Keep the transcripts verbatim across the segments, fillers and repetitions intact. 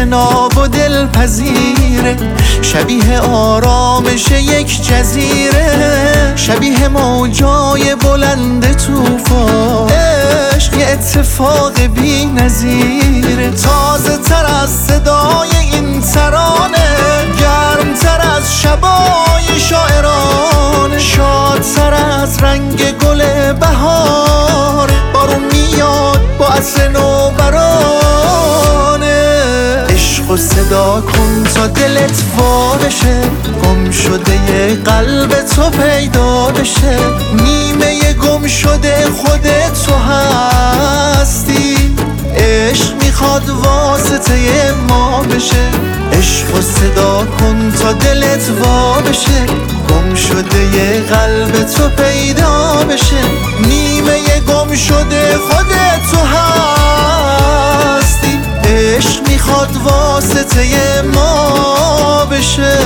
تناب و دلپذیره، شبیه آرامش یک جزیره، شبیه موجای بلند طوفان. عشق یه اتفاق بی نظیره، تازه تر از صدای این ترانه، گرم تر از شبای شاعرانه، شادتر از رنگ گل بهار، بارون میاد با عطر نوبرانه. عشق و صدا کن تا دلت وا بشه، گم شده ی قلب تو پیدا بشه، نیمه گم شده خودت تو هستی. عشق میخواد واسطه ما بشه، عشق و صدا کن تا دلت وا بشه، گم شده ی قلب تو پیدا بشه، نیمه گم شده خودت تو هستی. عشق میخواد واسطه ما بشه.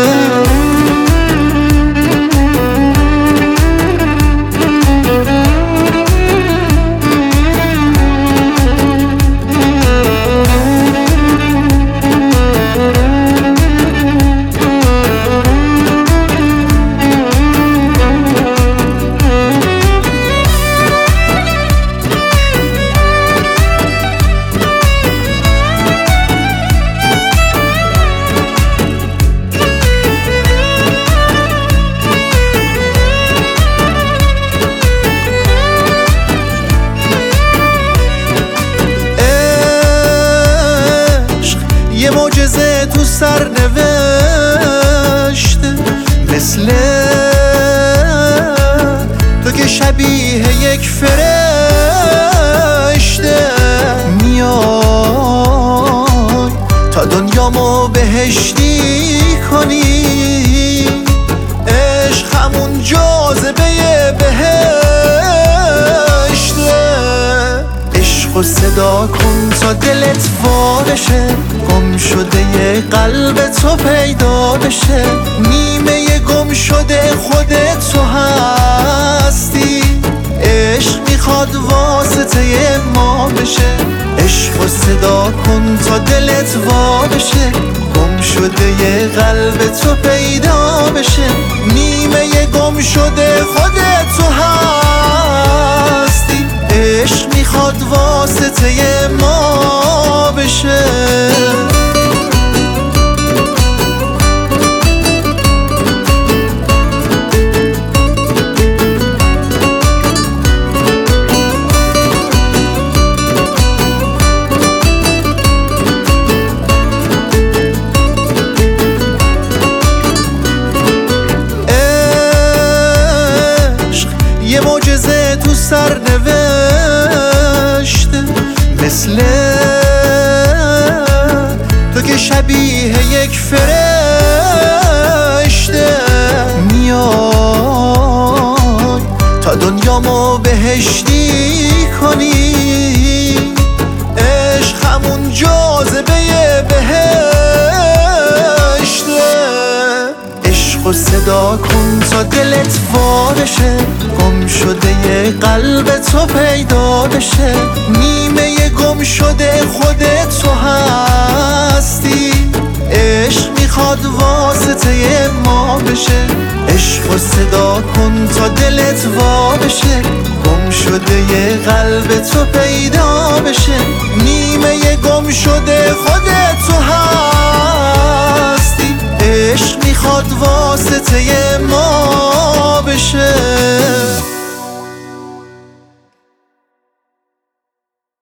یه معجزه تو سر نوشته، مثل تو که شبیه یک فرشته، میای تا دنیامو بهشتی کنی. عشق همون جاذبه بهشته. عشق و صدا کن تا دلت وا بشه، گم شده ی قلب تو پیدا بشه، نیمه گم شده خودت تو هستی. عشق میخواد واسطه ما بشه، عشق و صدا کن تا دلت وا بشه، گم شده ی قلب تو پیدا بشه، نیمه گم شده خودت تو هستی. عشق میخواد واسطه ما بشه. یه معجزه تو سر نوشته، مثل تو که شبیه یک فرشته، میای تا دنیامو بهشتی کنی. عشق همون جاذبه بهشته. عشق و صدا کن تا دلت وا بشه، گم شده ی قلب تو پیدا بشه، نیمه گم شده خودت تو هستی. عشق میخواد واسطه ما بشه، عشق و صدا کن تا دلت وا بشه، گم شده ی قلب تو پیدا بشه، نیمه گم شده خودت تو هستی. عشق میخواد واسطه ما بشه.